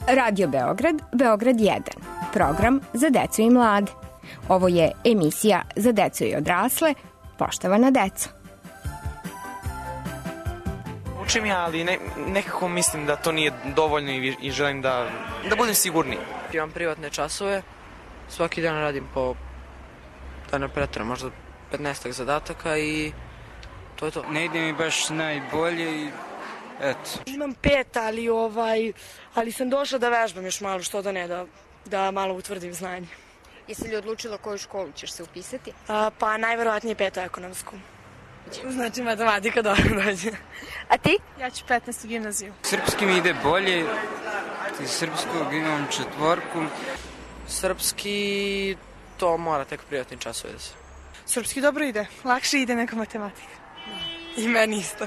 Radio Beograd, Beograd 1, program za decu i mlade. Ovo je emisija za decu i odrasle, poštovana deco. Učim ja, ali nekako mislim da to nije dovoljno i želim da budem sigurniji. Imam privatne časove, svaki dan radim po, da ne pretjeram, možda 15 zadataka i to je to. Ne ide mi baš najbolje i eto. Imam 5, ali sam došla da vežbam još malo, što da ne, da malo utvrdim znanje. Jesi li odlučila koju školu ćeš se upisati? Pa najverovatnije 5. ekonomsku. Znači matematika dobro dođe. A ti? Ja ću 15. gimnaziju. Srpski mi ide bolje, iz srpskog imam 4. Srpski, to mora tek privatni časovi da se. Srpski dobro ide, lakše ide nego matematika. I meni isto.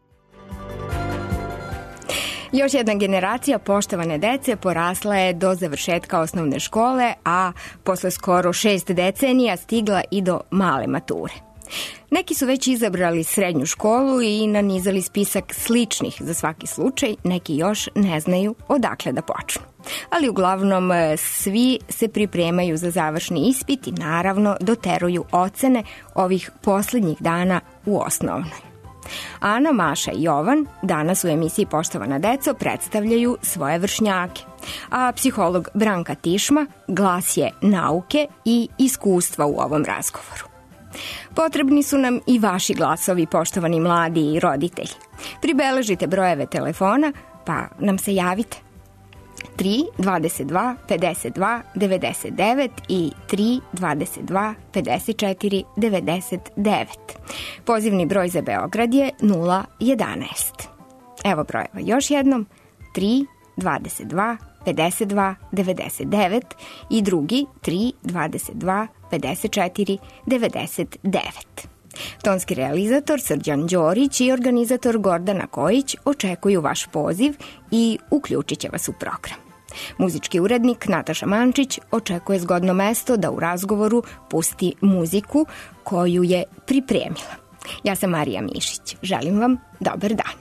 Još jedna generacija poštovane dece porasla je do završetka osnovne škole, a posle skoro 6 decenija stigla i do male mature. Neki su već izabrali srednju školu i nanizali spisak sličnih za svaki slučaj, neki još ne znaju odakle da počnu. Ali uglavnom svi se pripremaju za završni ispit i naravno doteruju ocene ovih poslednjih dana u osnovnoj. Ana, Maša i Jovan danas u emisiji Poštovana deco predstavljaju svoje vršnjake, a psiholog Branka Tišma glas je nauke i iskustva u ovom razgovoru. Potrebni su nam i vaši glasovi, poštovani mladi i roditelji. Pribeležite brojeve telefona pa nam se javite. 3 22 52 99 i 3 22 54 99. Pozivni broj za Beograd je 011. Evo brojeva još jednom. 3 22 52 99 i drugi 3 22 54 99. Tonski realizator Srđan Đorić i organizator Gordana Kojić očekuju vaš poziv i uključit će vas u program. Muzički urednik Nataša Mančić očekuje zgodno mesto da u razgovoru pusti muziku koju je pripremila. Ja sam Marija Mišić. Želim vam dobar dan.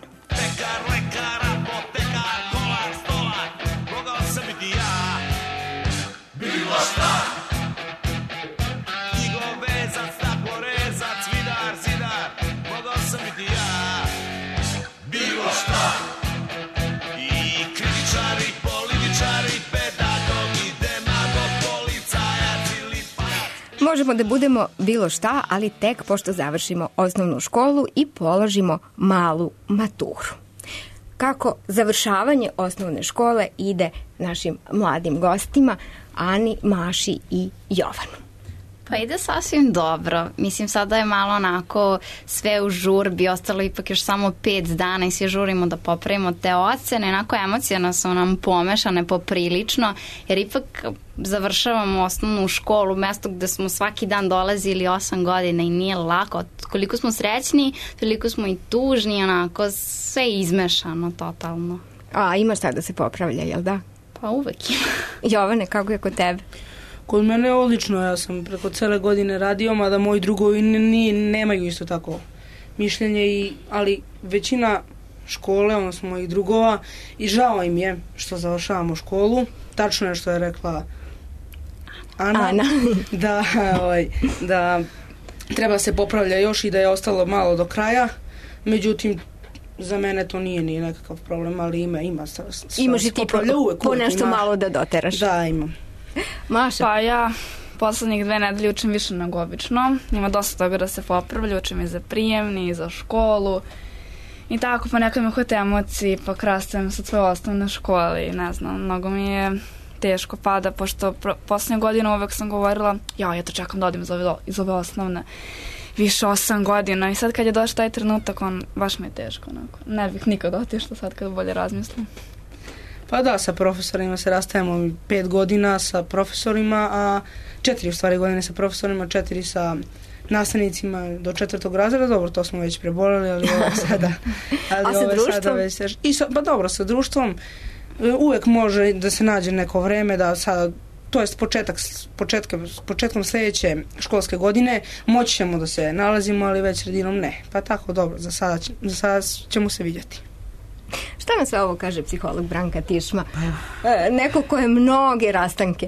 Možemo da budemo bilo šta, ali tek pošto završimo osnovnu školu i položimo malu maturu. Kako završavanje osnovne škole ide našim mladim gostima, Ani, Maši i Jovanu? Pa ide sasvim dobro. Mislim, sada je malo onako sve u žurbi, ostalo ipak još samo 5 dana i svi žurimo da popravimo te ocene. Onako emocijno su nam pomešane poprilično, jer ipak završavamo osnovnu školu, mesto gde smo svaki dan dolazili 8 godina i nije lako. Koliko smo srećni, toliko smo i tužni, onako sve izmešano totalno. A ima šta da se popravlja, jel da? Pa uvek ima. Jovane, kako je kod tebe? Kod mene je odlično, ja sam preko cele godine radio, mada moji drugovi nemaju isto tako mišljenje, ali većina škole, odnosno mojih drugova, i žao im je što završavamo školu. Tačno je što je rekla Ana. Da treba se popravlja još i da je ostalo malo do kraja, međutim, za mene to nije ni nekakav problem, ali ima. Imaš i ti po nešto malo da doteraš? Da, imam. Maša? Pa ja poslednjih 2 nedelje učim više nego obično. Ima dosta toga da se popravlja, učim i za prijemni, i za školu. I tako, pa nekad me hvate emocije, pa krastujem sa svoje osnovne škole i ne znam, mnogo mi je teško pada, pošto poslednje godine uvek sam govorila, ja to čekam da odim iz ove osnovne više 8 godina i sad kad je došao taj trenutak, baš mi je teško, onako. Ne bih nikad otišla sad kad bolje razmislim. Pa da, sa profesorima se rastajemo 5 godina sa profesorima, a 4 u stvari godine sa profesorima, 4 sa nastavnicima do 4. razreda. Dobro, to smo već preboleli, ali ovo sada... A sa društvom? Pa dobro, sa društvom uvek može da se nađe neko vreme da sada, to jest početkom sledeće školske godine moći ćemo da se nalazimo, ali već sredinom ne. Pa tako, dobro, za sada ćemo se vidjeti. Šta nam sve ovo kaže psiholog Branka Tišma? Neko ko je mnoge rastanke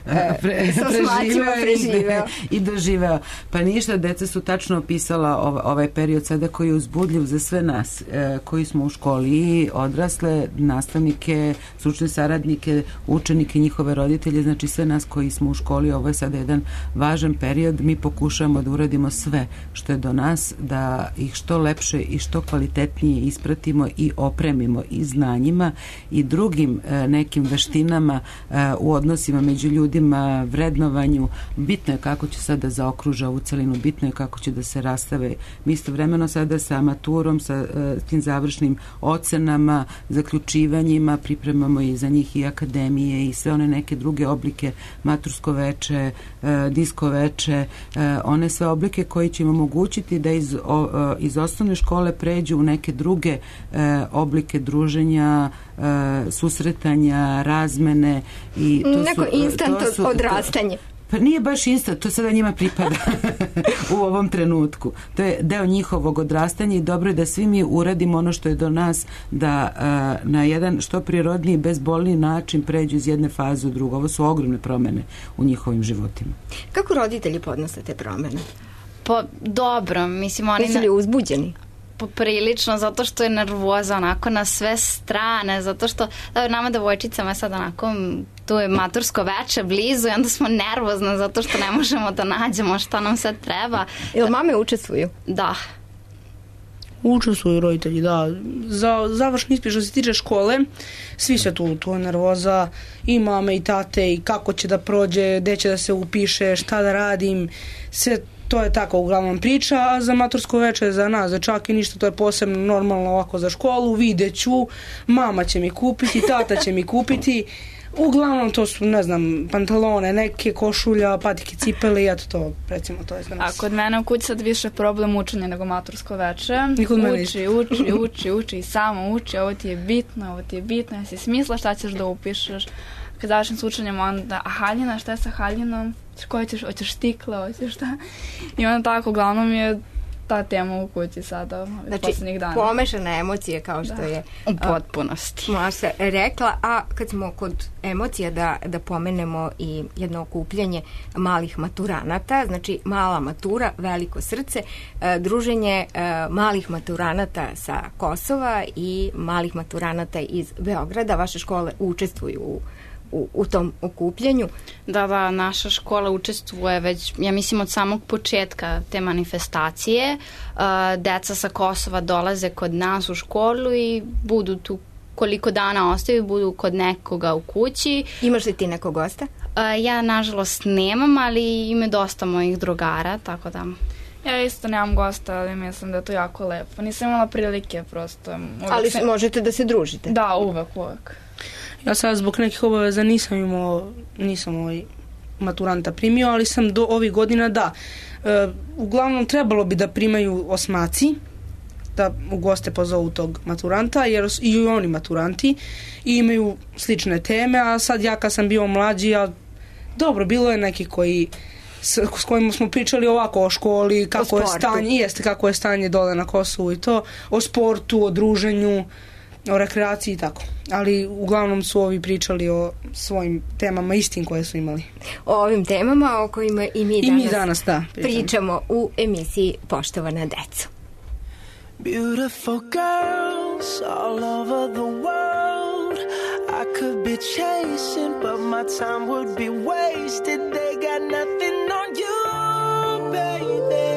sa osmacima preživeo. I doživeo. Pa ništa, deca su tačno opisala ovaj period sada koji je uzbudljiv za sve nas koji smo u školi, i odrasle, nastavnike, stručne saradnike, učenike, njihove roditelje, znači sve nas koji smo u školi. Ovo je sada jedan važan period. Mi pokušavamo da uradimo sve što je do nas, da ih što lepše i što kvalitetnije ispratimo i opremimo i znanjima i drugim nekim veštinama u odnosima među ljudima, vrednovanju. Bitno je kako će sada zaokruža ovu celinu, bitno je kako će da se rastave. Mi istovremeno sada sa maturom, sa tim završnim ocenama, zaključivanjima, pripremamo i za njih i akademije i sve one neke druge oblike, matursko veče, disko veče, one sve oblike koji će im omogućiti da iz osnovne škole pređu u neke druge oblike druženja, susretanja, razmene. I to neko instant odrastanje. Pa nije baš instant, to sada njima pripada u ovom trenutku. To je deo njihovog odrastanja i dobro je da svi mi uradimo ono što je do nas, da na jedan što prirodniji, bezbolniji način pređu iz jedne faze u drugu. Ovo su ogromne promene u njihovim životima. Kako roditelji podnose te promene? Pa dobro, mislim oni... Jesu li uzbuđeni? Poprilično, zato što je nervoza onako na sve strane, zato što nama devojčicama je sad onako, tu je matursko veče blizu i onda smo nervozne zato što ne možemo da nađemo šta nam sad treba. Jel mame učestvuju? Da. Učestvuju roditelji, da. Za završni ispit što se tiče škole, svi se tu je nervoza, i mame i tate, i kako će da prođe, gde će da se upiše, šta da radim, sve to je tako uglavnom priča, a za matursko veče za nas, za čak i ništa, to je posebno normalno ovako za školu, videću, mama će mi kupiti, tata će mi kupiti, uglavnom to su, ne znam, pantalone, neke košulja, patike, cipele i eto to, recimo, to je za nas. A kod mene u kući sad više problem učenja nego matursko veče. Uči i samo uči, ovo ti je bitno, jesi smisla šta ćeš da upišeš. Kad završim s učenjem, onda, a haljina, šta je sa haljinom? Hoćeš stikle, hoćeš šta? I onda tako, uglavnom je ta tema u kući sada, poslednjih dana. Znači, pomešane emocije kao što je u potpunosti Maša rekla, a kad smo kod emocija da pomenemo i jedno okupljanje malih maturanata, znači mala matura, veliko srce, druženje malih maturanata sa Kosova i malih maturanata iz Beograda. Vaše škole učestvuju u tom okupljanju. Da, naša škola učestvuje već, ja mislim, od samog početka te manifestacije. Deca sa Kosova dolaze kod nas u školu i budu tu koliko dana ostaju, budu kod nekoga u kući. Imaš li ti nekog gosta? Ja, nažalost, nemam, ali ima dosta mojih drugara, tako da... Ja isto nemam gosta, ali mislim da je to jako lepo. Nisam imala prilike, prosto. Ali možete da se družite? Da, uvek. Ja sad zbog nekih obaveza nisam maturanta primio, ali sam do ovih godina da. Uglavnom trebalo bi da primaju osmaci, da u goste pozovu tog maturanta, jer i oni maturanti i imaju slične teme, a sad ja kad sam bio mlađi, dobro, bilo je neki s kojima smo pričali ovako o školi, kako je stanje dole na Kosovu i to, o sportu, o druženju, o rekreaciji i tako. Ali uglavnom su ovi pričali o svojim temama istim koje su imali. O ovim temama o kojima i mi danas pričamo u emisiji Poštovana deco. Beautiful girls all over the world I could be chasing but my time would be wasted. They got nothing on you, baby.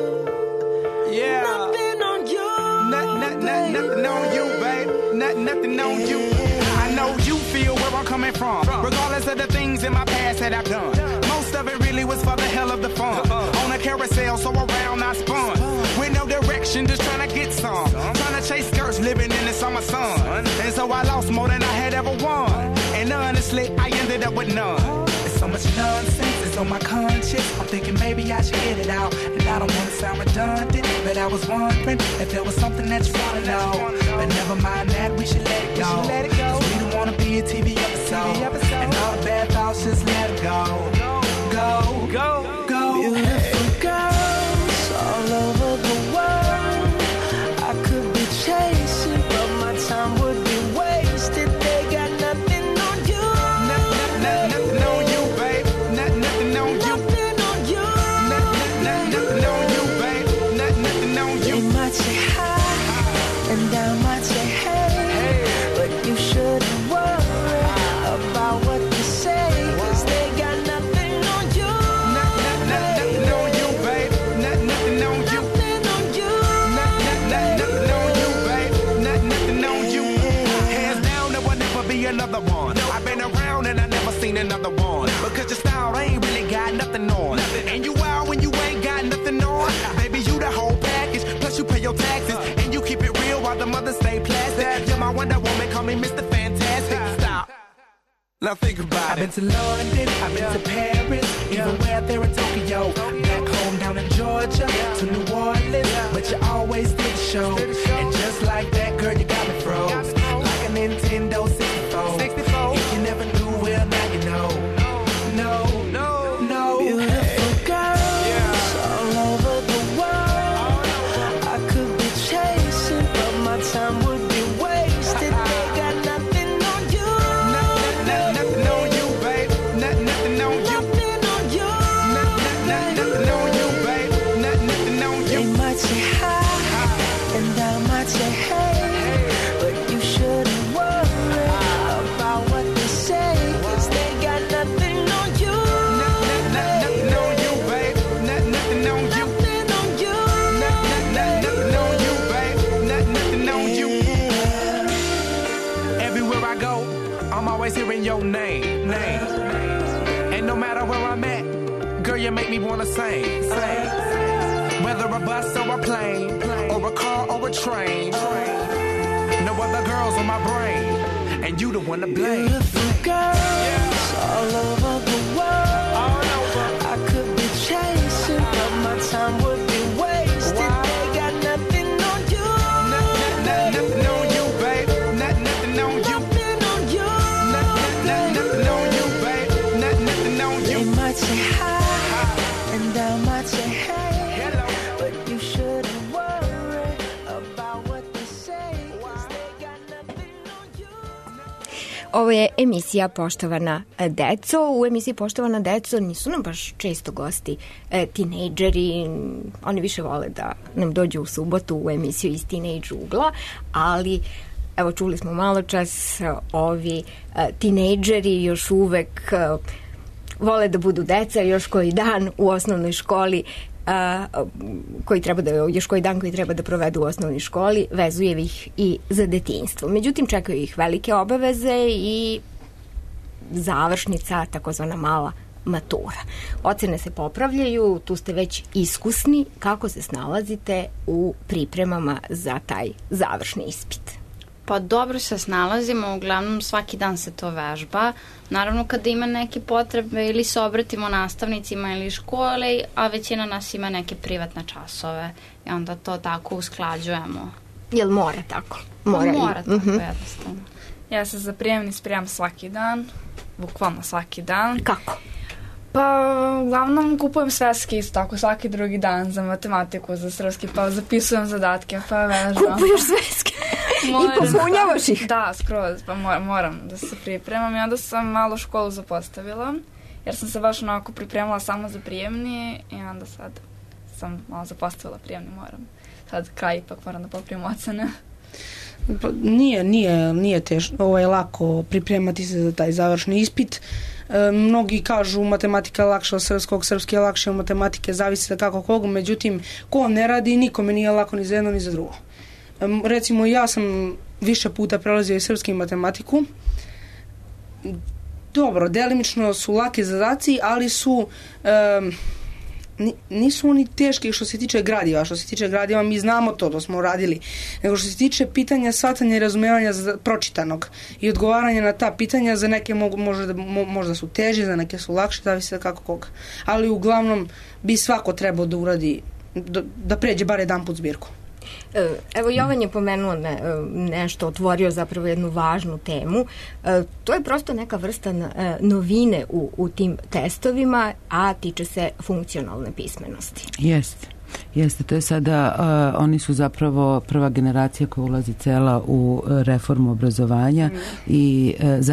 Yeah. Nothing on you, nothing on you, babe. Nothing on you. I know you feel where I'm coming from. Regardless of the things in my past that I've done. Most of it really was for the hell of the fun. On a carousel, so around I spun. With no direction, just trying to get some. Trying to chase skirts, living in the summer sun. And so I lost more than I had ever won. And honestly, I ended up with none. There's so much nonsense, it's on my conscience. I'm thinking maybe I should get it out. And I don't want to sound redundant, but I was wondering if there was something that you want to know. But never mind that, we should let it go. Cause we don't want to be a TV episode. And all the bad thoughts, just let it go. Go. Beautiful girls all over the world I could be chasing but my time would be the one. Because your style ain't really got nothing on. And you wild when you ain't got nothing on. Baby, you the whole package. Plus you pay your taxes. And you keep it real while the mothers stay plastic. You're my Wonder Woman, call me Mr. Fantastic. Stop. Now think about it. I've been to London, I've been to Paris, even where there in Tokyo. Back home down in Georgia, to New Orleans, but you always did the show. And just like that, girl, you got me froze. Like a Nintendo 64. If you never knew, well, now you know. No. Beautiful girls all over the world. I could be chasing, but my time would be wasted. They got nothing on you. Nothing on you, babe. Nothing on you. Nothing on you, babe. Nothing on you. They might say hi, and I might say hey, but you shouldn't worry about what they say, 'cause they got nothing on you. Nothing on you, babe. Nothing on you. Nothing on you. Nothing on you, babe. Nothing on you. Everywhere I go, I'm always hearing your name. And no matter where I'm at, girl, you make me wanna sing. Whether a bus or a plane, or a car or a train, no other girls on my brain, and you the one to blame. Beautiful girls all over the world. I could be chasing, but my time would be wasted. They got nothing on you. Nothing on you, babe. Nothing on you. Nothing on you. Nothing on you, babe. Nothing on you. They might say hi, and I might say hey, but you shouldn't worry about what they say, 'cause they got nothing on you. Ovo je emisija Poštovana deco. U emisiji Poštovana deco nisu nam baš često gosti tinejdžeri. Oni više vole da nam dođu u subotu u emisiju iz Teenage ugla, ali evo čuli smo malo čas, ovi tinejdžeri još uvek vole da budu deca još koji dan u osnovnoj školi, još koji dan koji treba da provedu u osnovnoj školi, vezuje ih i za detinjstvo. Međutim, čekaju ih velike obaveze i završnica, takozvana mala matura. Ocene se popravljaju, tu ste već iskusni. Kako se snalazite u pripremama za taj završni ispit? Pa dobro se snalazimo, uglavnom svaki dan se to vežba. Naravno kada ima neke potrebe ili se obratimo nastavnicima ili škole, a većina nas ima neke privatne časove i onda to tako usklađujemo. Jel mora tako? Mora tako, jednostavno. Ja se za prijemni spremam svaki dan, bukvalno svaki dan. Kako? Pa uglavnom kupujem sveske isto tako svaki drugi dan za matematiku, za srpski, pa zapisujem zadatke, pa vežbam. Kupuješ sveske? I popunjavaš ih? Da, skroz, pa moram da se pripremam i onda sam malo školu zapostavila, jer sam se baš onako pripremala samo za prijemni i onda sad sam malo zapostavila prijemni, moram. Sad kraj ipak moram da poprijem ocene. Pa nije teško, lako pripremati se za taj završni ispit. Mnogi kažu matematika je lakša od srpskog, srpski je lakše od matematike, zavisi da kako kogu, međutim ko ne radi, nikome nije lako ni za jedno ni za drugo. Recimo ja sam više puta prelazio i srpski i matematiku. Dobro, delimično su laki zadaci, ali su nisu oni teški što se tiče gradiva. Što se tiče gradiva mi znamo to smo radili. Nego što se tiče pitanja shvatanja i razumevanja pročitanog i odgovaranja na ta pitanja, za neke možda su teži, za neke su lakše, zavisi da kako koga. Ali uglavnom bi svako trebao da uradi, da pređe bar jedan put zbirku. Evo Jovan je pomenuo nešto, otvorio zapravo jednu važnu temu. To je prosto neka vrsta novine u tim testovima, a tiče se funkcionalne pismenosti. Jeste, to je sada, oni su zapravo prva generacija koja ulazi cela u reformu obrazovanja i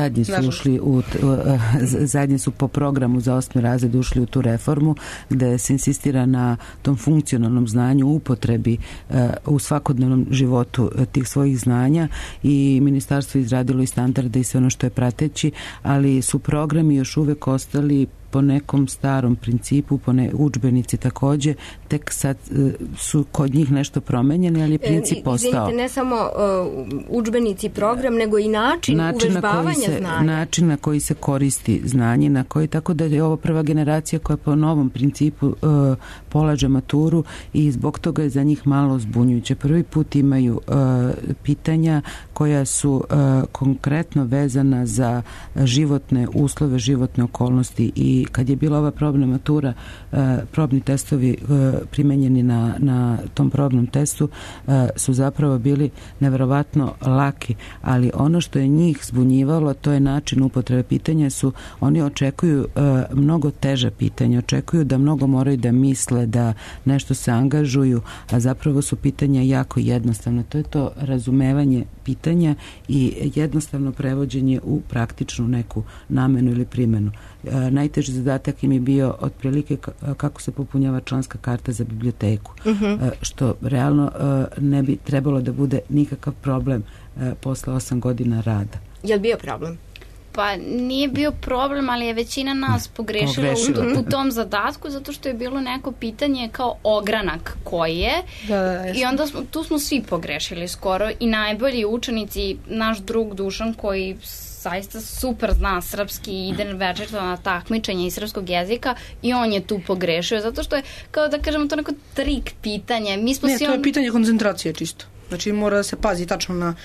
zadnji su po programu za 8. razred ušli u tu reformu gde se insistira na tom funkcionalnom znanju, upotrebi u svakodnevnom životu tih svojih znanja i ministarstvo izradilo i standarde i sve ono što je prateći, ali su programi još uvek ostali po nekom starom principu, udžbenici takođe, tek sad su kod njih nešto promenjeni, ali je princip postao. Izvinite, ne samo udžbenici, program, nego i način uvežbavanja znanja. Način na koji se koristi znanje, na koji, tako da je ovo prva generacija koja po novom principu polaže maturu i zbog toga je za njih malo zbunjujuće. Prvi put imaju pitanja koja su konkretno vezana za životne uslove, životne okolnosti, i kad je bila ova probna matura, probni testovi primenjeni na tom probnom testu su zapravo bili neverovatno laki, ali ono što je njih zbunjivalo, to je način upotrebe pitanja. Oni očekuju mnogo teža pitanja, očekuju da mnogo moraju da misle, da nešto se angažuju, a zapravo su pitanja jako jednostavna. To je to razumevanje pitanja i jednostavno prevođenje u praktičnu neku namenu ili primenu. Najteži zadatak im je bio otprilike kako se popunjava članska karta za biblioteku, što realno ne bi trebalo da bude nikakav problem posle 8 godina rada. Je li bio problem? Pa nije bio problem, ali je većina nas pogrešila u tom zadatku, zato što je bilo neko pitanje kao ogranak koji je, i onda tu smo svi pogrešili skoro, i najbolji učenici, naš drug Dušan koji zaista super zna srpski i ide večerno na takmičenje iz srpskog jezika, i on je tu pogrešio, zato što je, kao da kažemo, to neko trik pitanje. To je pitanje koncentracije čisto. Znači mora da se pazi tačno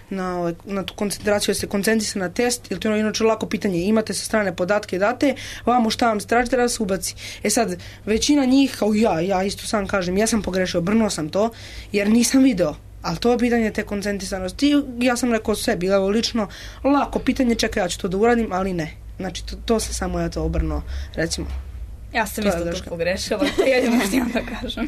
na tu koncentraciju, da se koncentrisa na test, jer to je inače lako pitanje. Imate sa strane podatke, date, vamo šta vam tražite da se ubaci. Sad, većina njih, kao ja isto sam kažem, ja sam pogrešio, brnuo sam to, jer nisam video. Ali to je pitanje te koncentrisanosti. Ja sam rekao sebi, evo lično, lako pitanje, čekaj, ja ću to da uradim, ali ne. Znači, to se samo ja to obrnuo, recimo. Ja sam isto to pogrešila, jedino što da kažem.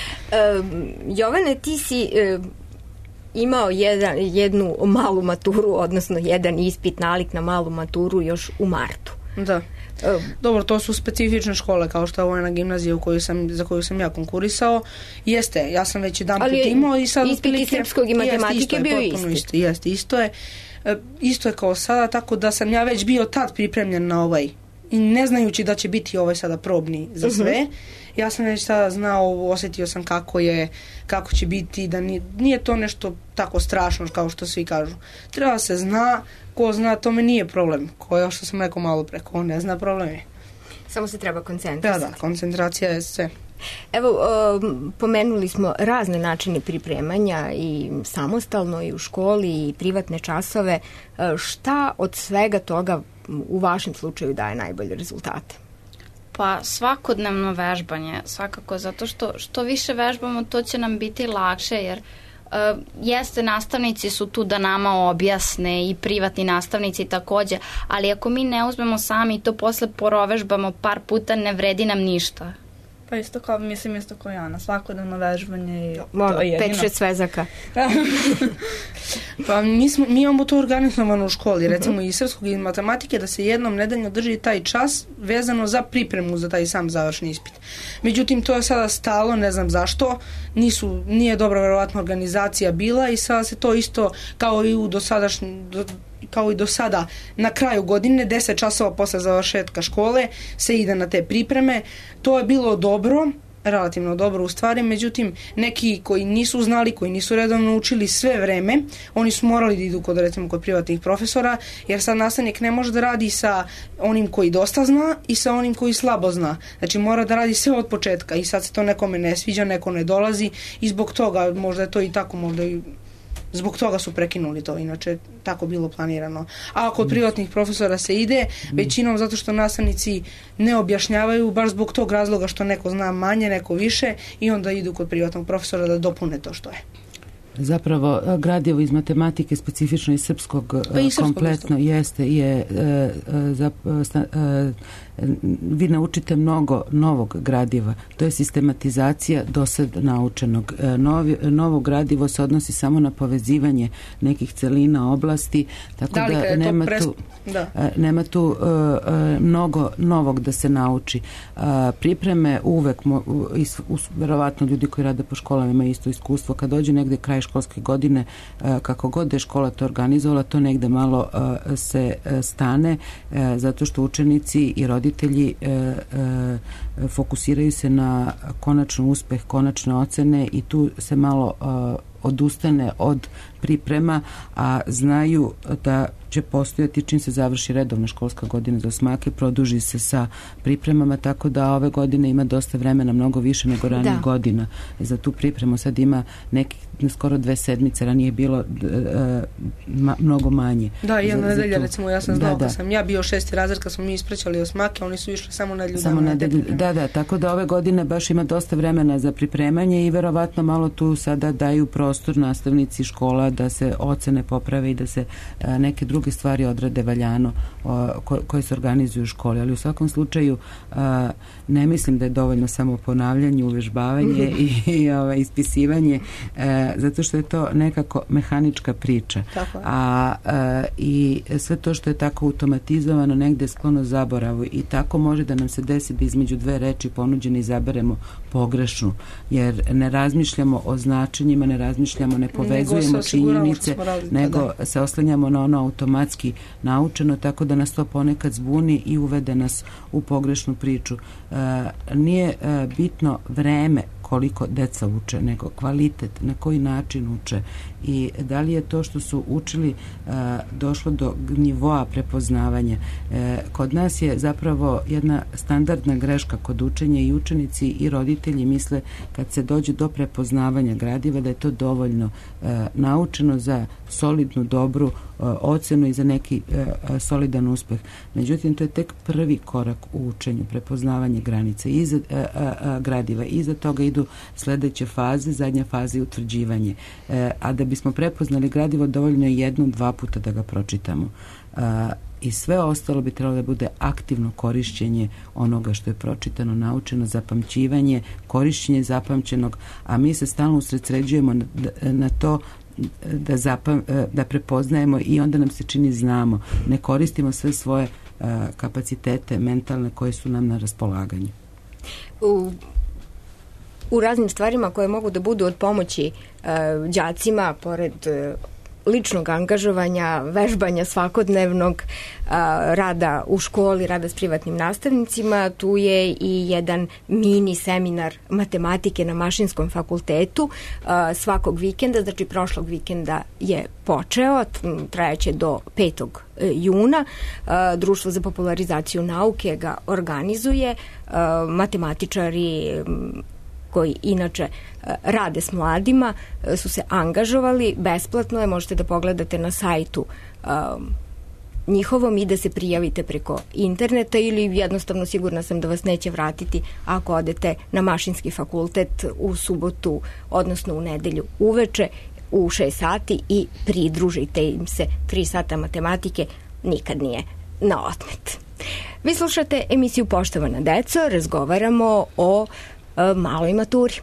Jovane, ti si imao jednu malu maturu, odnosno jedan ispit nalik na malu maturu još u martu. Da. Dobro, to su specifične škole, kao što je Vojna gimnazija za koju sam ja konkurisao. Jeste, ja sam već jedan put imao i sad ispit iz srpskog i matematike bio isti. Jeste, isto je kao sada, tako da sam ja već bio tad pripremljen na ovaj, i ne znajući da će biti ovaj sada probni za sve. Ja sam već sada znao, osjetio sam kako će biti, da nije to nešto tako strašno kao što svi kažu. Treba se zna, ko zna, to me nije problem. Ko što sam rekao malo pre, ko ne zna, problem je. Samo se treba koncentrisati. Da, koncentracija je sve. Evo, pomenuli smo razne načine pripremanja, i samostalno i u školi i privatne časove. Šta od svega toga u vašem slučaju daje najbolje rezultate? Pa svakodnevno vežbanje, svakako, zato što više vežbamo, to će nam biti lakše, jer jeste, nastavnici su tu da nama objasne, i privatni nastavnici takođe, ali ako mi ne uzmemo sami i to posle porovežbamo par puta, ne vredi nam ništa. Pa isto kao Jana, svakodnevno vežbanje i to je jedino. 5-6 svezaka. Pa mi imamo to organizovano u školi, recimo i srpskog i matematike, da se jednom nedeljno drži taj čas vezano za pripremu za taj sam završni ispit. Međutim, to je sada stalo, ne znam zašto, nije dobra verovatno organizacija bila, i sada se to isto kao i do sada, na kraju godine, 10 časova posle završetka škole se ide na te pripreme. To je bilo dobro, relativno dobro u stvari, međutim neki koji nisu znali, koji nisu redovno učili sve vreme, oni su morali da idu kod privatnih profesora, jer sad nastavnik ne može da radi sa onim koji dosta zna i sa onim koji slabo zna. Znači mora da radi sve od početka, i sad se to nekome ne sviđa, neko ne dolazi, i zbog toga, možda je to i tako, možda i zbog toga su prekinuli to, inače tako bilo planirano. A kod privatnih profesora se ide, većinom zato što nastavnici ne objašnjavaju, baš zbog tog razloga što neko zna manje, neko više, i onda idu kod privatnog profesora da dopune to što je. Zapravo, gradivo iz matematike, specifično iz srpskog, kompletno jeste, vi naučite mnogo novog gradiva. To je sistematizacija do sad naučenog. Novo gradivo se odnosi samo na povezivanje nekih celina, oblasti, tako da nema tu mnogo novog da se nauči. Pripreme uvek, verovatno ljudi koji rade po školama imaju isto iskustvo, kad dođe negde kraj školske godine, kako god je škola to organizovala, to negde malo se stane, zato što učenici i roditelji fokusiraju se na konačan uspeh, konačne ocene i tu se malo odustane od priprema, a znaju da će postojati čim se završi redovna školska godina za osmake, produži se sa pripremama, tako da ove godine ima dosta vremena, mnogo više nego ranije godina za tu pripremu. Sad ima nekih skoro 2 sedmice, ranije je bilo mnogo manje. Da, jedna nedelja, recimo, ja sam znao da sam ja bio 6. razred kad smo mi ispraćali osmake, oni su išli samo nedelju. Da, tako da ove godine baš ima dosta vremena za pripremanje i verovatno malo tu sada daju prostor nastavnici škola da se ocene poprave i da se neke druge stvari odrade valjano koje se organizuju u školi, ali u svakom slučaju ne mislim da je dovoljno samo ponavljanje, uvežbavanje i ispisivanje, zato što je to nekako mehanička priča. I sve to što je tako automatizovano negde je sklono zaboravu i tako može da nam se desi da između 2 reči ponuđene izaberemo pogrešnu, jer ne razmišljamo o značenjima, ne razmišljamo, ne povezujemo činjenice, nego se oslanjamo na ono automatski naučeno, tako da nas to ponekad zbuni i uvede nas u pogrešnu priču. Nije bitno vreme koliko deca uče, nego kvalitet, na koji način uče i da li je to što su učili došlo do nivoa prepoznavanja. Kod nas je zapravo jedna standardna greška kod učenja i učenici i roditelji misle kad se dođe do prepoznavanja gradiva da je to dovoljno naučeno za solidnu, dobru ocenu i za neki solidan uspeh. Međutim, to je tek prvi korak u učenju, prepoznavanje granice gradiva. Iza toga idu sledeće faze, zadnja faza je utvrđivanje. A da bismo prepoznali gradivo, dovoljno je 1-2 puta da ga pročitamo. I sve ostalo bi trebalo da bude aktivno korišćenje onoga što je pročitano, naučeno, zapamćivanje, korišćenje zapamćenog, a mi se stalno usredsređujemo na to da prepoznajemo i onda nam se čini znamo. Ne koristimo sve svoje kapacitete mentalne koje su nam na raspolaganju. U raznim stvarima koje mogu da budu od pomoći đacima, pored ličnog angažovanja, vežbanja svakodnevnog, rada u školi, rada s privatnim nastavnicima, tu je i jedan mini seminar matematike na Mašinskom fakultetu svakog vikenda, znači prošlog vikenda je počeo, trajaće do 5. juna. Društvo za popularizaciju nauke ga organizuje, matematičari koji inače rade s mladima su se angažovali, besplatno je, možete da pogledate na sajtu njihovom i da se prijavite preko interneta ili jednostavno sigurna sam da vas neće vratiti ako odete na Mašinski fakultet u subotu, odnosno u nedelju uveče u 6 sati i pridružite im se. 3 sata matematike nikad nije na odmet. Vi slušate emisiju Poštovana deco, razgovaramo o maloj maturi.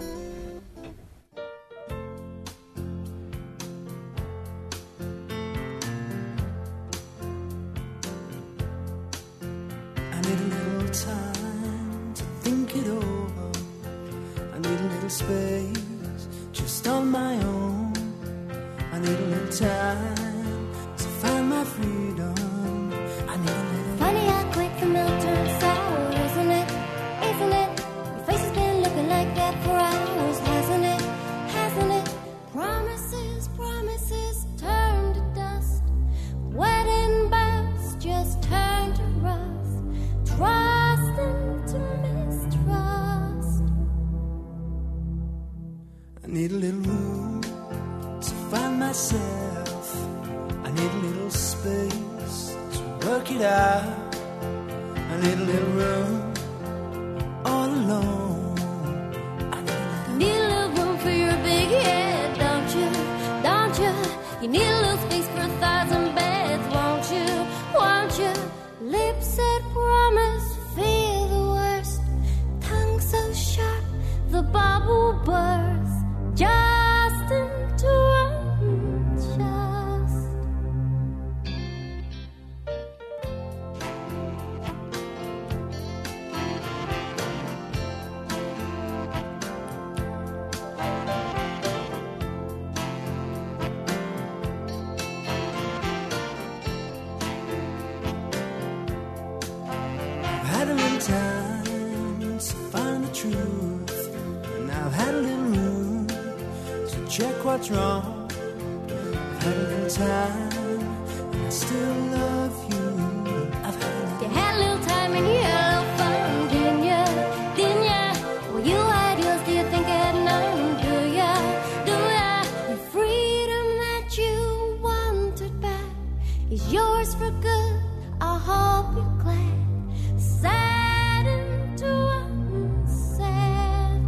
I need a little time to think it over. I need a little space just on my own. I need a little time to find my freedom. I need a little... Funny how quick the milk turns sour, isn't it? Isn't it? Your face has been looking like that for hours, hasn't it? Hasn't it? Promises, promises turn to dust. Wedding bells just turn to rust. Trust into mistrust. I need a little room to find myself. I need a little space to work it out. I need a little room all alone. You need a little room for your big head, don't you? Don't you? You need a little space for 1,000 beds, won't you? Won't you? Lips that promise, feel the worst. Tongue so sharp, the bubble bursts. Just into unjust. time to find the truth, and I've had a little room to check what's wrong. I've had a little time, and I still love you. I've had a little. You had a little time and you had a little fun, didn't ya? Didn't ya? Well, you had yours, do you think I had none? Do ya? Do ya? The freedom that you wanted back is yours for good. I hope you're glad. Saddened to unsaid.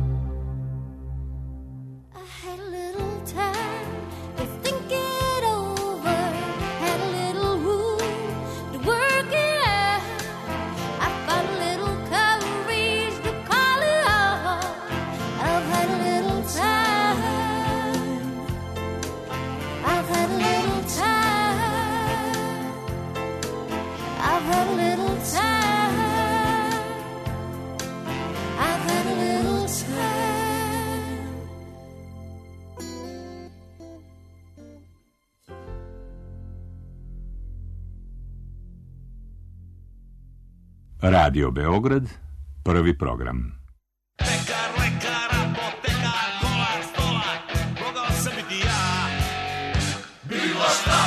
I had a little time to think it over. Had a little room to work it out. I found a little courage to call it off. I've had a little time. I've had a little time. I've had a little time. I've had a little time. Radio Beograd, prvi program. Pekar, lekar, apotekar, kolar, stolar, mogao sam biti ja. Bilo šta.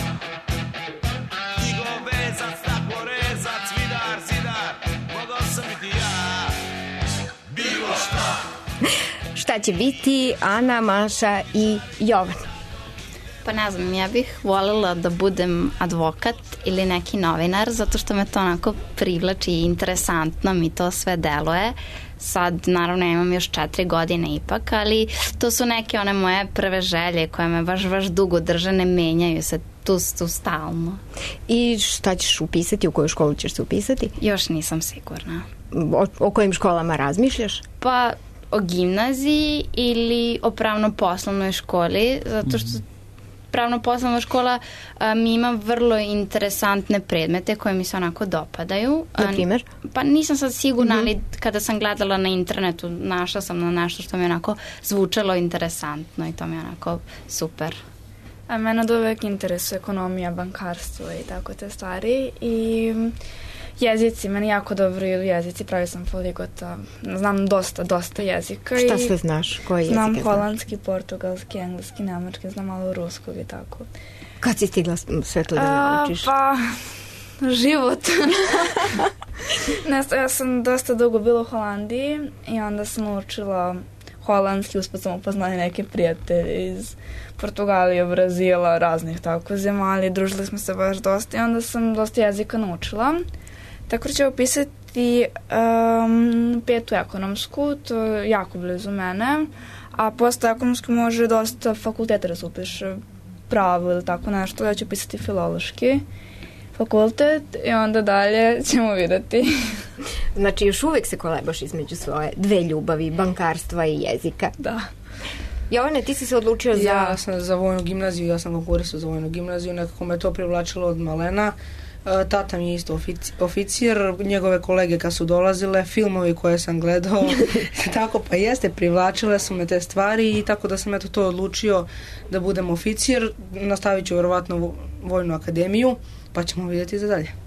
Iglovezac, takvorezac, vidar, zidar, mogao sam biti ja. Bilo šta. Šta će biti Ana, Maša i Jovan? Pa ne znam, ja bih voljela da budem advokat ili neki novinar, zato što me to onako privlači i interesantno mi to sve deluje. Sad, naravno, ja imam još 4 godine ipak, ali to su neke one moje prve želje koje me baš dugo drže, ne menjaju se tu stalno. I šta ćeš upisati, u koju školu ćeš se upisati? Još nisam sigurna. O kojim školama razmišljaš? Pa o gimnaziji ili o pravno-poslovnoj školi, zato što pravno-poslovna škola mi ima vrlo interesantne predmete koje mi se onako dopadaju. Na primjer? Pa nisam sad sigurna, ali kada sam gledala na internetu, našla sam na nešto što mi onako zvučalo interesantno i to mi je onako super. A mene od uvek interesuje ekonomija, bankarstvo i tako te stvari i jezici, meni jako dobro idu jezici, pravi sam poligota, znam dosta jezika. Šta sve znaš? Koje jezike znam? Znam holandski, portugalski, engleski, nemački, znam malo ruskog i tako. Kad si stigla sve to da naučiš? Pa, život. Ja sam dosta dugo bila u Holandiji i onda sam naučila holandski, uspod sam upoznali neke prijatelje iz Portugalije, Brazila, raznih tako zemalja, družili smo se baš dosta i onda sam dosta jezika naučila. Tako da ću upisati 5. ekonomsku, to je jako blizu mene, a posle ekonomski može dosta fakulteta da se upiše, pravo ili tako nešto, ja ću upisati filološki fakultet i onda dalje ćemo videti. Znači još uvek se kolebaš između svoje dve ljubavi, bankarstva i jezika. Da. Jovane, ti si se odlučio za... Ja sam za vojnu gimnaziju, ja sam konkurisao za vojnu gimnaziju, nekako me to privlačilo od malena. Tata mi je isto oficir, njegove kolege kad su dolazile, filmovi koje sam gledao, tako pa jeste, privlačile su me te stvari i tako da sam eto to odlučio da budem oficir, nastavit ću vjerovatno vojnu akademiju, pa ćemo vidjeti za dalje.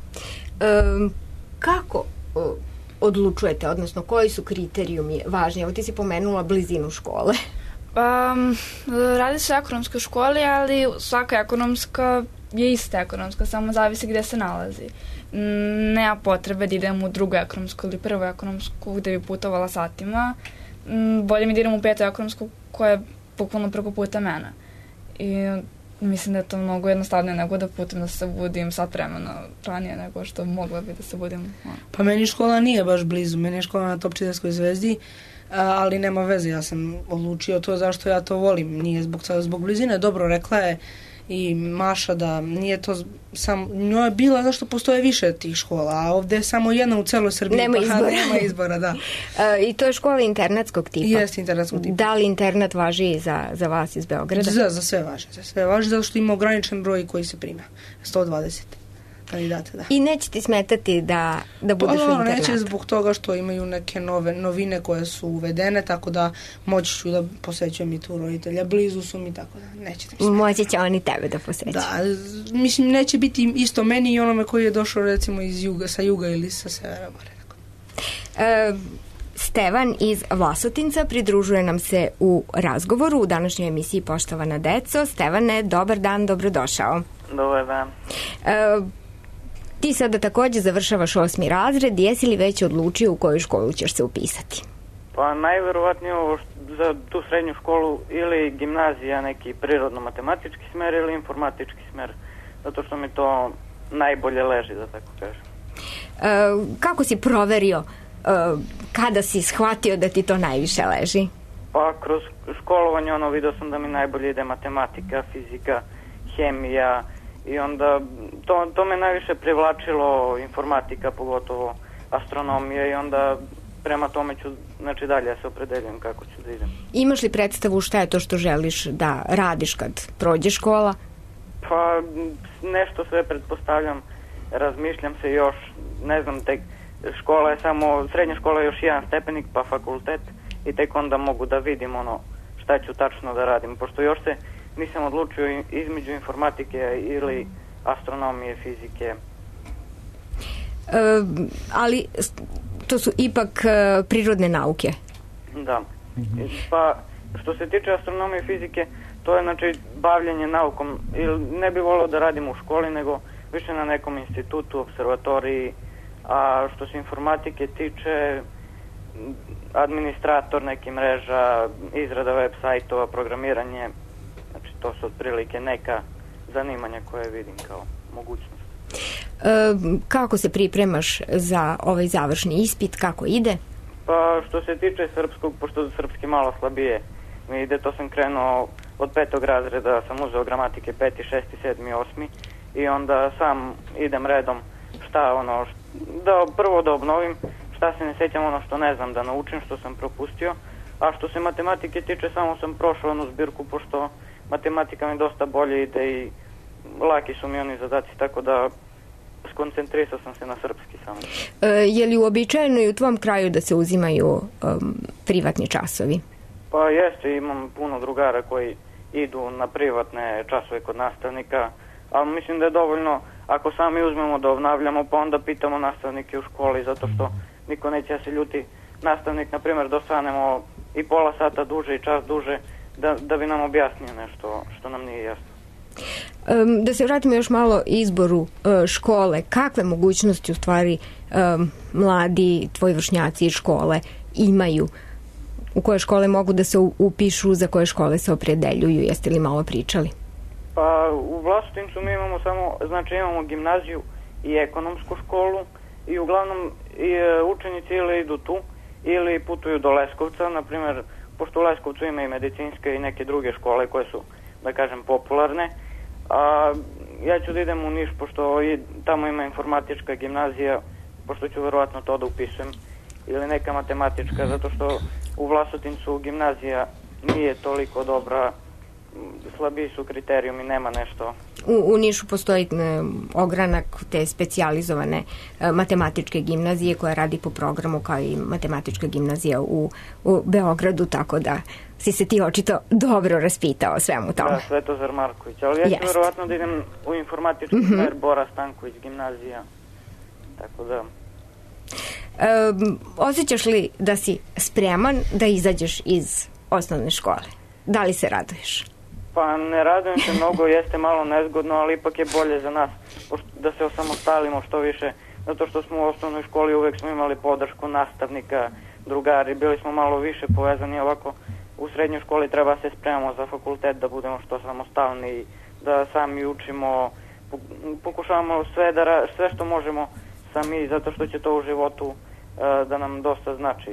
Kako odlučujete, odnosno koji su kriterijumi važni? Evo ti si pomenula blizinu škole. Radi se o ekonomskoj školi, ali svaka ekonomska je ista ekonomska, samo zavisi gde se nalazi. Nema potrebe da idem u drugu ekonomsku ili prvu ekonomsku gde bi putovala satima. Bolje mi da idem u 5. ekonomsku koja je bukvalno preko puta mene. I mislim da je to mnogo jednostavnije nego da putem da se budim sat vremena ranije nego što mogla bi da se budim. Pa meni škola nije baš blizu, meni je škola na Topčiderskoj Zvezdi, ali nema veze, ja sam odlučio to zašto ja to volim, nije zbog blizine, dobro rekla je i Maša da nije to samo, njoj je bila zašto postoje više tih škola, a ovdje je samo jedna u celoj Srbiji. Nema izbora, da. I to je škola internatskog tipa. Jeste internatskog tipa. Da li internat važi za vas iz Beograda? Za sve važi, zato što ima ograničen broj koji se prima, 120 kandidata, da. I neće ti smetati da budeš u internatu? Neće zbog toga što imaju neke novine koje su uvedene, tako da moći ću da posećujem i tu roditelja, blizu su mi, tako da neće mi smetati. Moći će oni tebe da poseću. Da, mislim neće biti isto meni i onome koji je došao recimo sa juga ili sa severa gore. Stevan iz Vlasotinca pridružuje nam se u razgovoru u današnjoj emisiji Poštovana deco. Stevane, dobar dan, dobrodošao. Dobar dan. Ti sada također završavaš 8. razred, jesi li već odlučio u koju školu ćeš se upisati? Pa najverovatnije ovo za tu srednju školu ili gimnazija, neki prirodno-matematički smer ili informatički smer, zato što mi to najbolje leži, da tako kažem. Kako si proverio kada si shvatio da ti to najviše leži? Pa kroz školovanje vidio sam da mi najbolje ide matematika, fizika, hemija i onda to me najviše privlačilo, informatika, pogotovo astronomija, i onda prema tome ću, znači, dalje se opredeljujem kako ću da idem. Imaš li predstavu šta je to što želiš da radiš kad prođe škola? Pa nešto sve pretpostavljam, razmišljam se još, ne znam, tek škola je samo, srednja škola je još jedan stepenik, pa fakultet, i tek onda mogu da vidim šta ću tačno da radim, pošto još se nisam odlučio između informatike ili astronomije, fizike. Ali to su ipak prirodne nauke. Da. Pa što se tiče astronomije i fizike, to je, znači, bavljenje naukom. Ne bi volio da radim u školi, nego više na nekom institutu, observatoriji. A što se informatike tiče, administrator nekih mreža, izrada web sajtova, programiranje, znači to su otprilike neka zanimanja koje vidim kao mogućnost. Kako se pripremaš za ovaj završni ispit, kako ide? Pa što se tiče srpskog, pošto srpski malo slabije mi ide, to sam krenuo od 5. razreda, sam uzeo gramatike 5., 6., 7., 8. i onda sam idem redom prvo da obnovim, šta se ne sjećam, što ne znam da naučim, što sam propustio, a što se matematike tiče, samo sam prošao onu zbirku, pošto matematika mi dosta bolje ide i laki su mi oni zadaci, tako da skoncentrisao sam se na srpski samo. Je li uobičajeno i u tvom kraju da se uzimaju privatni časovi? Pa jeste, imam puno drugara koji idu na privatne časove kod nastavnika, ali mislim da je dovoljno ako sami uzmemo da obnavljamo, pa onda pitamo nastavnike u školi, zato što niko neće da se ljuti. Nastavnik, na primjer, dostanemo i pola sata duže i čas duže da bi nam objasnio nešto što nam nije jasno. Da se vratimo još malo izboru škole. Kakve mogućnosti u stvari mladi tvoji vršnjaci iz škole imaju? U koje škole mogu da se upišu, za koje škole se opredeljuju? Jeste li malo pričali? Pa u Vlasotincu mi imamo imamo gimnaziju i ekonomsku školu i uglavnom učenici ili idu tu ili putuju do Leskovca, na primjer, pošto u Leskovcu ima i medicinske i neke druge škole koje su, da kažem, popularne. A ja ću da idem u Niš, pošto tamo ima informatička gimnazija, pošto ću verovatno to da upisujem, ili neka matematička, zato što u Vlasotincu gimnazija nije toliko dobra, slabiji su kriterijumi, nema nešto. U Nišu postoji ogranak te specijalizovane matematičke gimnazije koja radi po programu kao i matematička gimnazija u Beogradu, tako da si se ti očito dobro raspitao svemu tome. Da, Svetozar Marković, ali ja ću verovatno da idem u informatički smer, Bora Stanković gimnazija, tako da. Osjećaš li da si spreman da izađeš iz osnovne škole? Da li se raduješ? Pa ne radujem se mnogo, jeste malo nezgodno, ali ipak je bolje za nas da se osamostalimo što više, zato što smo u osnovnoj školi uvek smo imali podršku nastavnika, drugari, bili smo malo više povezani. Ovako u srednjoj školi treba se spremamo za fakultet da budemo što samostalni, da sami učimo, pokušavamo sve što možemo sami, zato što će to u životu da nam dosta znači.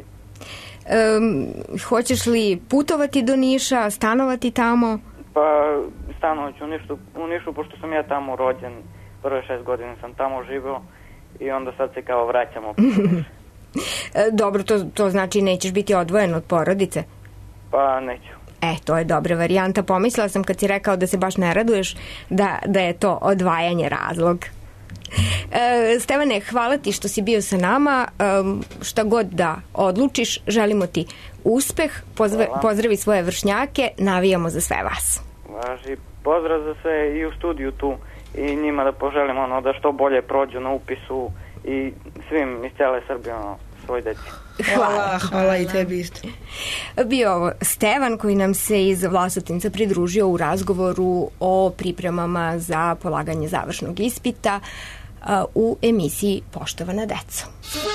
Hoćeš li putovati do Niša, stanovati tamo? Pa stanovat ću u Nišu, pošto sam ja tamo rođen, prve 6 godina sam tamo živeo i onda sad se kao vraćamo. Dobro, to znači nećeš biti odvojen od porodice? Pa neću. To je dobra varijanta. Pomislila sam kad si rekao da se baš ne raduješ da je to odvajanje razlog. Stevane, hvala ti što si bio sa nama. Šta god da odlučiš, želimo ti uspeh. Pozdravi svoje vršnjake, navijamo za sve vas. Važi, pozdrav za sve i u studiju tu i njima da poželim da što bolje prođu na upisu i svim iz cijele Srbije svoj deci. Hvala i tebi isto. Bio ovo Stevan koji nam se iz Vlasotinca pridružio u razgovoru o pripremama za polaganje završnog ispita u emisiji Poštovana deco.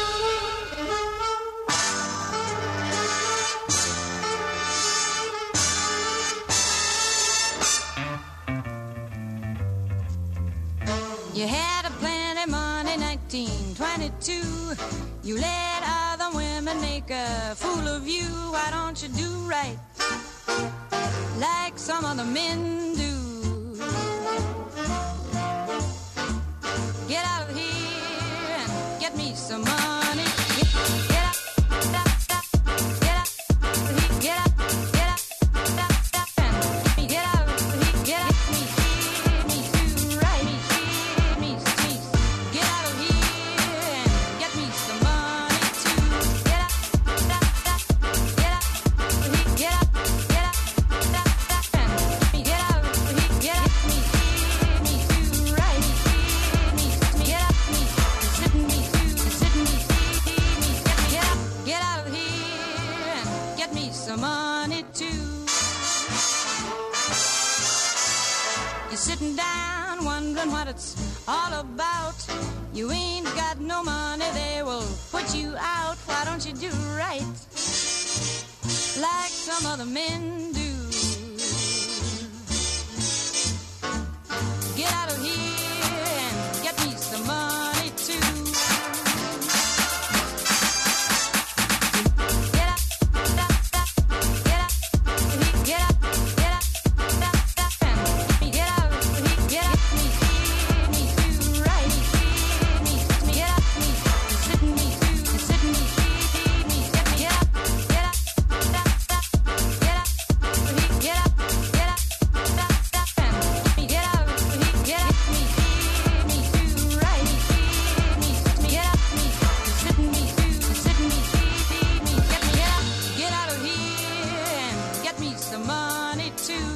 You had a plenty money, 1922. You let other women make a fool of you. Why don't you do right like some other men do? Get out of here and get me some money. Get out, get out, get out, get out, get out, get out, get me too right. Get out of here and get me some money too. Get out, get out, get out, get out, get out, get out, get me too right. Get out, sitting me too, get out of here and get me some money too. You're sitting down wondering what it's all about. You ain't got no money, they will put you out. Why don't you do right like some other men do? Get out of here and get me some money too. Get out, get out, get out, get out, get out, get out, get me too right. Get out, sitting me too, get out, get out, get out, get out, get out, get out, get out of here and get me some money too.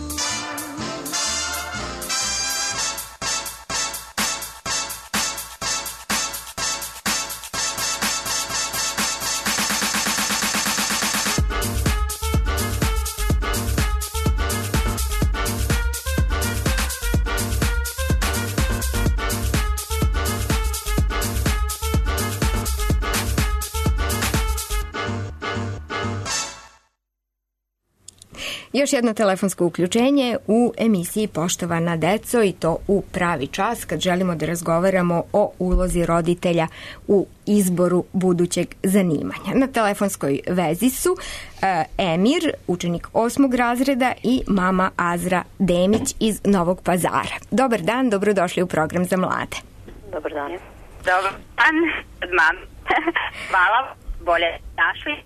Još jedno telefonsko uključenje u emisiji Poštovana deco i to u pravi čas kad želimo da razgovaramo o ulozi roditelja u izboru budućeg zanimanja. Na telefonskoj vezi su Emir, učenik 8. razreda i mama Azra Demić iz Novog Pazara. Dobar dan, dobrodošli u program za mlade. Dobar dan. Dobar dan, mam. Hvala, bolje našli.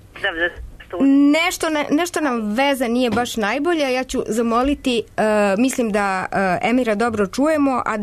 Nešto nam veza nije baš najbolja. Ja ću zamoliti, mislim da Emira dobro čujemo, a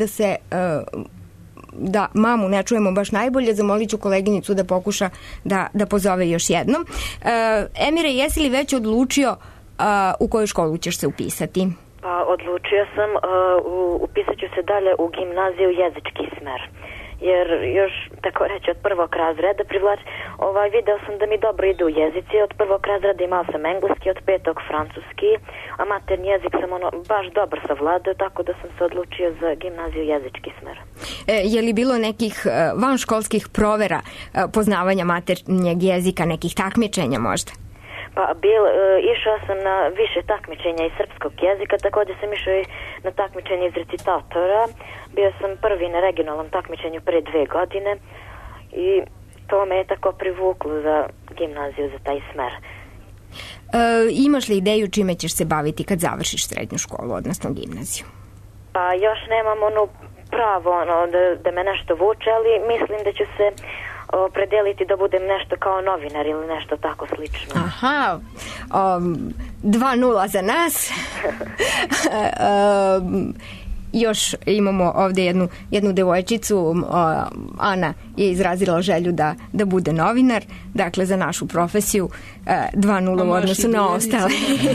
da mamu ne čujemo baš najbolje, zamolit ću koleginicu da pokuša da pozove još jednom. Emire, jesi li već odlučio u koju školu ćeš se upisati? Pa, odlučio sam, upisat ću se dalje u gimnaziju jezički smer. Jer još, tako reći, od 1. razreda video sam da mi dobro idu jezici. Od 1. razreda imao sam engleski, od 5. francuski, a materni jezik sam baš dobro savladao, tako da sam se odlučio za gimnaziju jezički smer. Je li bilo nekih vanškolskih provera poznavanja maternjeg jezika, nekih takmičenja možda? Pa išao sam na više takmičenja iz srpskog jezika, također sam išao i na takmičenje iz recitatora. Bio sam prvi na regionalnom takmičenju pre 2 godine i to me je tako privuklo za gimnaziju, za taj smer. Imaš li ideju čime ćeš se baviti kad završiš srednju školu, odnosno gimnaziju? Pa još nemam pravo da me nešto vuče, ali mislim da ću se opredeliti da budem nešto kao novinar ili nešto tako slično. Aha, 2-0 za nas. još imamo ovdje jednu devojčicu, Ana je izrazila želju da bude novinar, dakle za našu profesiju 2:0 u odnosu na ostale.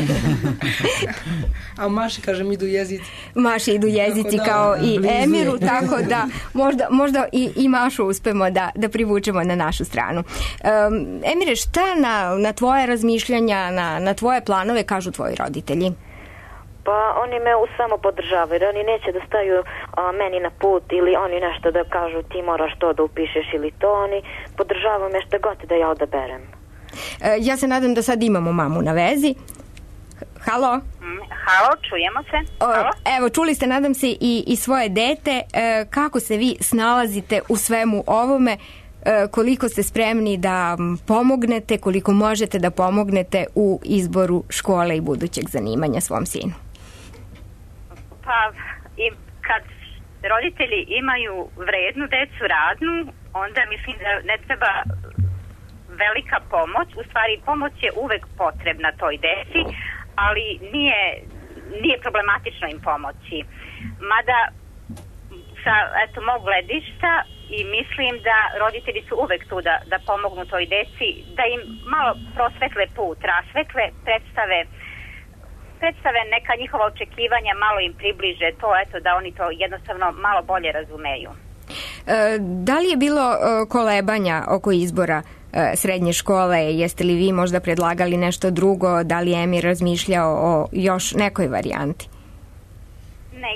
A Maši, kažem, idu jezici. Maši idu jezici kao i Emiru, tako da možda i Mašu uspemo da privučemo na našu stranu. Emire, šta na tvoje razmišljanja, na tvoje planove kažu tvoji roditelji? Pa oni me samo podržavaju, oni neće da staju meni na put ili oni nešto da kažu ti moraš to da upišeš ili to, oni podržavaju me šta god da ja odaberem. Ja se nadam da sad imamo mamu na vezi. Halo? Halo, čujemo se. Halo? Evo, čuli ste, nadam se, i svoje dete. Kako se vi snalazite u svemu ovome? Koliko ste spremni da pomognete, koliko možete da pomognete u izboru škole i budućeg zanimanja svom sinu? Pa, kad roditelji imaju vrednu decu radnu, onda mislim da ne treba velika pomoć. U stvari, pomoć je uvek potrebna toj deci, ali nije problematično im pomoći. Mada sa mog gledišta i mislim da roditelji su uvek tu da pomognu toj deci, da im malo prosvetle put, rasvetle, predstave neka njihova očekivanja, malo im približe to, da oni to jednostavno malo bolje razumeju. Da li je bilo kolebanja oko izbora srednje škole? Jeste li vi možda predlagali nešto drugo? Da li je Emir razmišljao o još nekoj varijanti? Ne,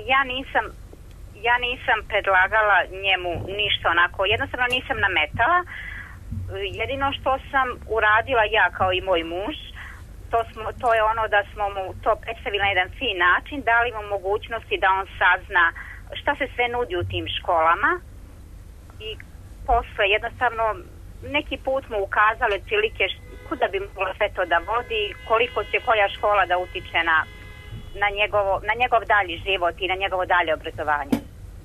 ja nisam predlagala njemu ništa onako, jednostavno nisam nametala. Jedino što sam uradila ja kao i moj muž, to je ono da smo mu to predstavili na jedan fin način, dali mu mogućnosti da on sazna šta se sve nudi u tim školama i posle jednostavno neki put mu ukazali otprilike kuda bi mogla sve to da vodi, koliko će koja škola da utiče na njegov dalji život i na njegovo dalje obrazovanje.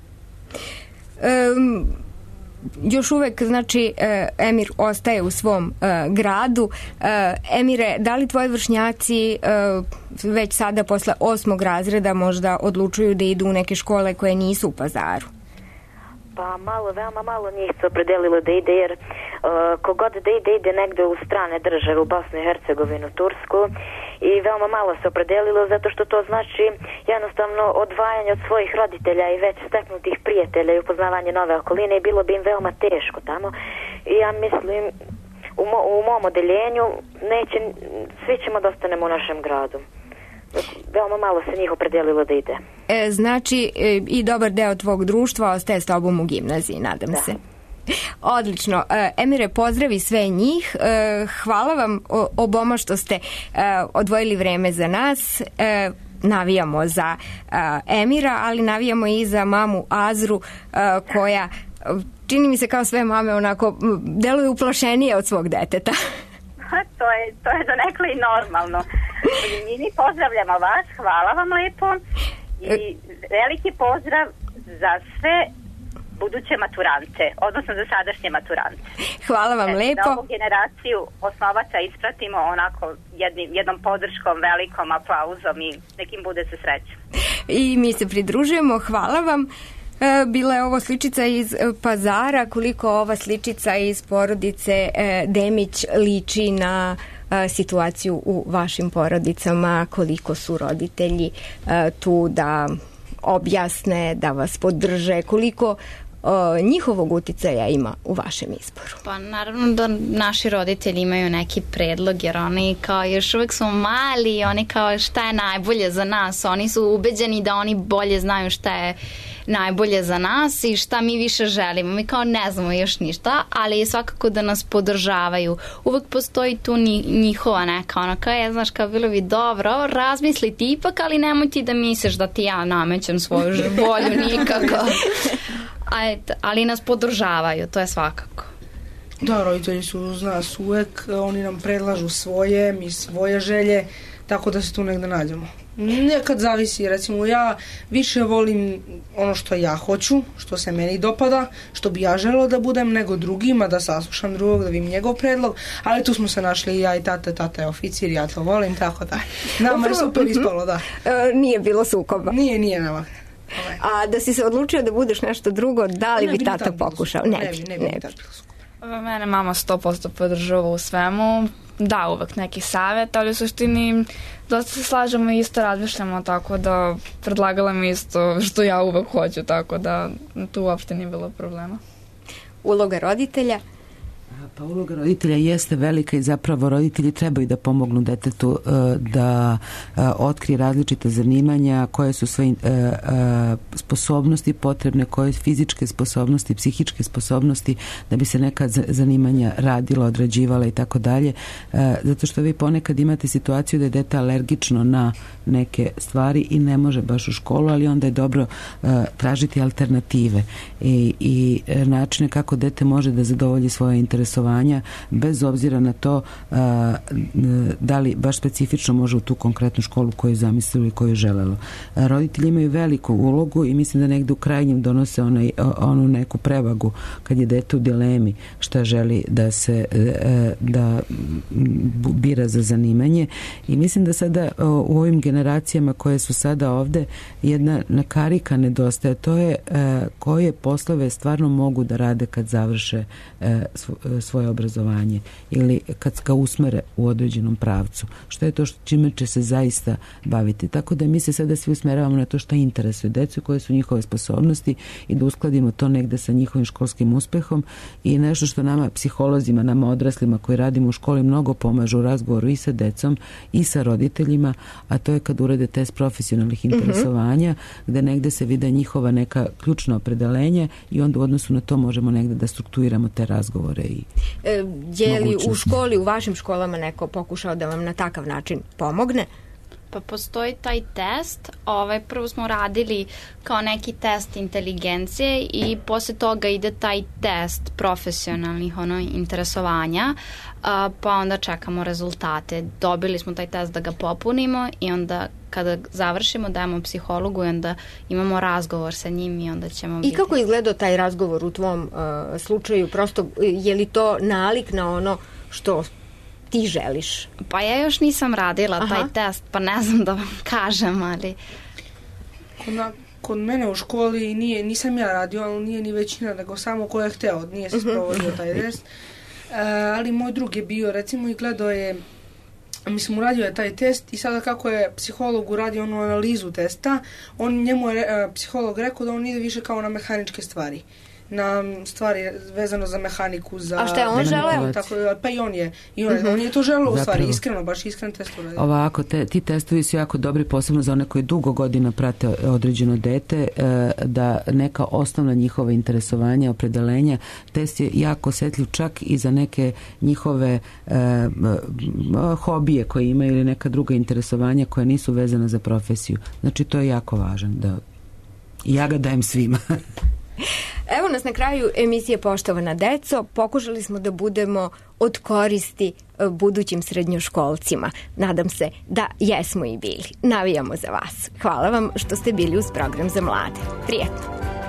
Još uvek, znači, Emir ostaje u svom gradu. Emire, da li tvoji vršnjaci već sada posle 8. razreda možda odlučuju da idu u neke škole koje nisu u Pazaru? Pa veoma malo njih se opredelilo da ide, jer kogod da ide negde u strane države, u Bosnu i Hercegovinu, Tursku, i veoma malo se opredelilo zato što to znači jednostavno odvajanje od svojih roditelja i već steknutih prijatelja i upoznavanje nove okoline i bilo bi im veoma teško tamo. I ja mislim, u mom odeljenju svi ćemo da ostanemo u našem gradu. Veoma malo se njih opredelilo da ide. Znači i dobar deo tvog društva ostaje s tobom u gimnaziji, nadam se. Odlično. Emire, pozdravi sve njih. Hvala vam oboma što ste odvojili vreme za nas. Navijamo za Emira, ali navijamo i za mamu Azru, koja, čini mi se kao sve mame, onako deluje uplašenije od svog deteta. To je donekle i normalno. Mi pozdravljamo vas, hvala vam lepo i veliki pozdrav za sve buduće maturante, odnosno za sadašnje maturante. Hvala vam lepo. Da ovu generaciju osnovaca ispratimo onako jednom podrškom, velikom aplauzom i nekim bude se srećom. I mi se pridružujemo, hvala vam. Bila je ovo sličica iz Pazara, koliko ova sličica iz porodice Demić liči na situaciju u vašim porodicama, koliko su roditelji tu da objasne, da vas podrže, koliko njihovog uticaja ima u vašem izboru? Pa naravno da naši roditelji imaju neki predlog, jer oni kao još uvek su mali, oni kao šta je najbolje za nas, oni su ubeđeni da oni bolje znaju šta je najbolje za nas i šta mi više želimo. Mi kao ne znamo još ništa, ali svakako da nas podržavaju. Uvek postoji tu njihova neka, ono kao znaš, kao bilo bi dobro, razmisli ti ipak, ali nemoj ti da misliš da ti ja namećem svoju volju nikako. Ali nas podržavaju, to je svakako. Da, roditelji su uz nas uvek, oni nam predlažu svoje, mi svoje želje, tako da se tu negde nađemo. Nekad zavisi, recimo ja više volim ono što ja hoću, što se meni dopada, što bi ja želeo da budem, nego drugima, da saslušam drugog, da vidim njegov predlog, ali tu smo se našli i ja i tata je oficir, ja to volim, tako da. Nama je super ispalo, da. Nije bilo sukoba. Nije nama. A da si se odlučio da budeš nešto drugo, da li Ne bi bi tata tad bilo pokušao? super. Ne Ne bi. bi tad bilo super. Mene mama 100% podržava u svemu, da uvek neki savjet, ali u suštini dosta se slažemo i isto razmišljamo, tako da predlagala mi isto što ja uvek hoću, tako da tu uopšte nije bilo problema. Uloga roditelja? Pa uloga roditelja jeste velika i zapravo roditelji trebaju da pomognu detetu da otkrije različite zanimanja, koje su sve sposobnosti potrebne, koje fizičke sposobnosti, psihičke sposobnosti da bi se neka zanimanja radila, odrađivala i tako dalje. Zato što vi ponekad imate situaciju da je dete alergično na neke stvari i ne može baš u školu, ali onda je dobro tražiti alternative i načine kako dete može da zadovolji svoje interesovanja bez obzira na to da li baš specifično može u tu konkretnu školu koju je zamislilo i koju je želelo. Roditelji imaju veliku ulogu i mislim da negde u krajnjem donose onu neku prevagu kad je dete u dilemi šta želi da bira za zanimanje i mislim da sada u ovim generacijama koje su sada ovde jedna karika nedostaje, to je koje poslove stvarno mogu da rade kad završe svoje obrazovanje ili kad ga usmere u određenom pravcu. Što je to čime će se zaista baviti. Tako da mi se sada svi usmeravamo na to što interesuje decu, koje su njihove sposobnosti i da uskladimo to negde sa njihovim školskim uspehom i nešto što nama psiholozima, nama odraslima koji radimo u školi mnogo pomažu u razgovoru i sa decom i sa roditeljima, a to je kad urade test profesionalnih interesovanja, gde negde se vide njihova neka ključna opredelenja i onda u odnosu na to možemo negde da strukturiramo te razgovore i je li u školi, u vašim školama neko pokušao da vam na takav način pomogne? Pa postoji taj test, prvo smo radili kao neki test inteligencije i posle toga ide taj test profesionalnih interesovanja, pa onda čekamo rezultate. Dobili smo taj test da ga popunimo i onda kada završimo dajemo psihologu i onda imamo razgovor sa njim i onda ćemo vidjeti. I kako je izgledao taj razgovor u tvom slučaju? Prosto, je li to nalik na ono što ti želiš? Pa ja još nisam radila taj test, pa ne znam da vam kažem, ali... Kod mene u školi nisam ja radio, ali nije ni većina, nego samo ko je hteo, nije se sprovodio taj test. Ali moj drug je bio, recimo, i gledao je, mislim, uradio je taj test i sada kako je psiholog uradio onu analizu testa, njemu je psiholog rekao da on ide više kao na mehaničke stvari. Na stvari vezano za mehaniku, za... A šta je on želeo? Pa i on je to želeo u stvari, iskreno, baš iskren test uradio. Ovako, ti testovi su jako dobri, posebno za one koji dugo godina prate određeno dete, da neka osnovna njihova interesovanja, opredelenja, test je jako osjetljiv čak i za neke njihove hobije koje imaju ili neka druga interesovanja koja nisu vezana za profesiju. Znači, to je jako važno. Ja ga dajem svima. Evo nas na kraju emisije Poštovana deco. Pokušali smo da budemo od koristi budućim srednjoškolcima. Nadam se da jesmo i bili. Navijamo za vas. Hvala vam što ste bili uz program za mlade. Prijetno.